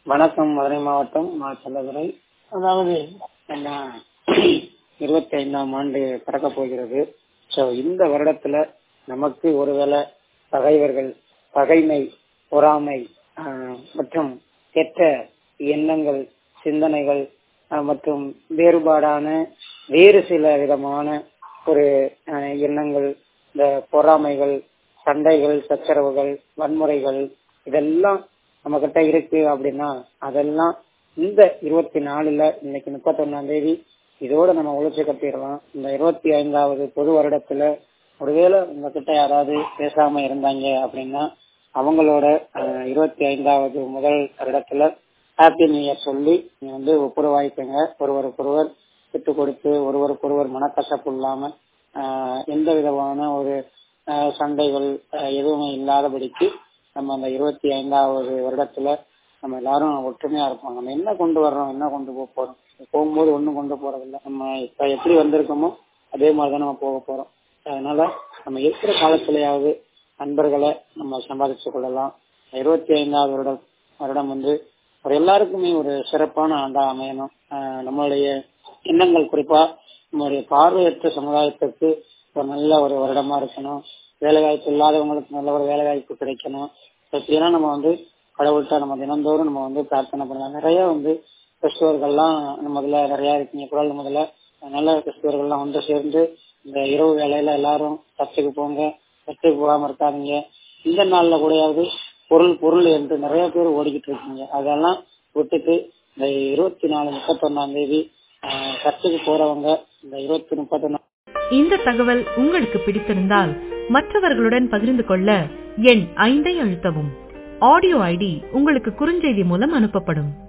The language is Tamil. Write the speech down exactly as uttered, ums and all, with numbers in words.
வணக்கம். மதுரை மாவட்டம் மா செல்லதுரை. அதாவது என்ன இருபத்தி ஐந்தாம் ஆண்டு பிறக்க போகிறது. ஸோ இந்த வருடத்துல நமக்கு ஒருவேளை பகைவர்கள், பகைமை, பொறாமை ஆஹ், மற்றும் கெட்ட எண்ணங்கள், சிந்தனைகள் ஆஹ், மற்றும் வேறுபாடான வேறு சில விதமான ஒரு ஆஹ், எண்ணங்கள், இந்த பொறாமைகள், சண்டைகள், சச்சரவுகள், வன்முறைகள் இதெல்லாம் நம்ம கிட்ட இருக்கு அப்படின்னா அதெல்லாம் இந்த இருபத்தி நாலுல இன்னைக்கு முப்பத்தி ஒன்னாம் தேதி இதோட நம்ம ஒழிச்சு கட்டிடலாம். இந்த இருபத்தி ஐந்தாவது பொது வருடத்துல ஒருவேளை உங்க கிட்ட யாராவது பேசாம இருந்தாங்க அப்படின்னா அவங்களோட இருபத்தி ஐந்தாவது முதல் வருடத்துல ஹாப்பி நியூ இயர் சொல்லி நீங்க வந்து ஒப்புரவாய்ப்புங்க. ஒருவருக்கொருவர் விட்டு கொடுத்து ஒருவருக்கொருவர் மனக்கசப்பு இல்லாம ஆஹ் எந்த விதமான ஒரு சண்டைகள் எதுவுமே இல்லாதபடிக்கு நம்ம அந்த இருபத்தி ஐந்தாவது வருடத்துல நம்ம எல்லாரும் ஒற்றுமையா இருப்போம். நம்ம என்ன கொண்டு வர்றோம், என்ன கொண்டு போக போறோம், போகும்போது ஒண்ணும் கொண்டு போறதில்லை. நம்ம இப்ப எப்படி வந்திருக்கோமோ அதே மாதிரிதான் நம்ம போக போறோம். அதனால நம்ம இருக்கிற காலத்திலேயாவது நண்பர்களை நம்ம சம்பாதிச்சு கொள்ளலாம். இருபத்தி ஐந்தாவது வருடம் வருடம் வந்து ஒரு எல்லாருக்குமே ஒரு சிறப்பான ஆண்டா அமையணும். ஆஹ் நம்மளுடைய எண்ணங்கள் குறிப்பா நம்மளுடைய பார்வையற்ற சமுதாயத்திற்கு ஒரு நல்ல ஒரு வருடமா இருக்கணும். வேலைவாய்ப்பு இல்லாதவங்களுக்கு நல்ல ஒரு வேலைவாய்ப்பு கிடைக்கணும். இப்படியெல்லாம் நம்ம வந்து கடவுள்கிட்ட நம்ம தினந்தோறும் நம்ம வந்து பிரார்த்தனை பண்ணலாம். நிறைய வந்து கிறிஸ்துவர்கள்லாம் நம்மதுல நிறைய இருக்கீங்க. குரல் முதல்ல நல்ல கிறிஸ்துவர்கள்லாம் ஒன்று சேர்ந்து இந்த இரவு வேலையில எல்லாரும் சர்ச்சுக்கு போங்க, சர்ச்சுக்கு போகாம இருக்காதீங்க. இந்த நாள்ல கூடயாவது பொருள் பொருள் என்று நிறைய பேர் ஓடிக்கிட்டு இருக்கீங்க. அதெல்லாம் விட்டுட்டு இந்த இருபத்தி நாலு முப்பத்தி ஒன்னாம் தேதி சர்ச்சுக்கு போறவங்க இந்த இருபத்தி முப்பத்தி ஒன்னு. இந்த தகவல் உங்களுக்கு பிடித்திருந்தால் மற்றவர்களுடன் பகிர்ந்து கொள்ள எண் ஐந்தை அழுத்தவும். ஆடியோ ஐடி உங்களுக்கு குறுஞ்செய்தி மூலம் அனுப்பப்படும்.